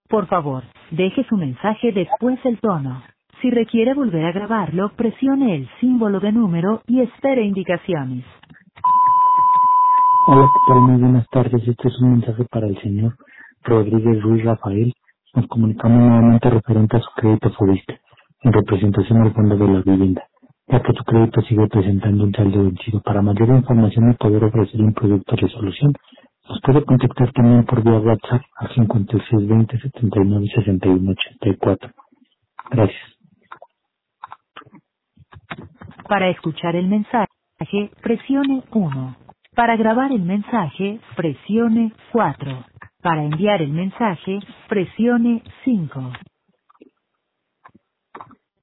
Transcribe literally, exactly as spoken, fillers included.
Por favor, deje su mensaje después del tono. Si requiere volver a grabarlo, presione el símbolo de número y espere indicaciones. Hola, ¿qué tal? Muy buenas tardes. Este es un mensaje para el señor Rodríguez Ruiz Rafael. Nos comunicamos nuevamente referente a su crédito Fobiste, en representación al Fondo de la Vivienda, ya que su crédito sigue presentando un saldo vencido. Para mayor información y poder ofrecer un producto de resolución, nos puede contactar también por vía WhatsApp al cincuenta y seis veinte setenta y nueve sesenta y uno ochenta y cuatro. Gracias. Para escuchar el mensaje, presione uno. Para grabar el mensaje, presione cuatro. Para enviar el mensaje, presione cinco.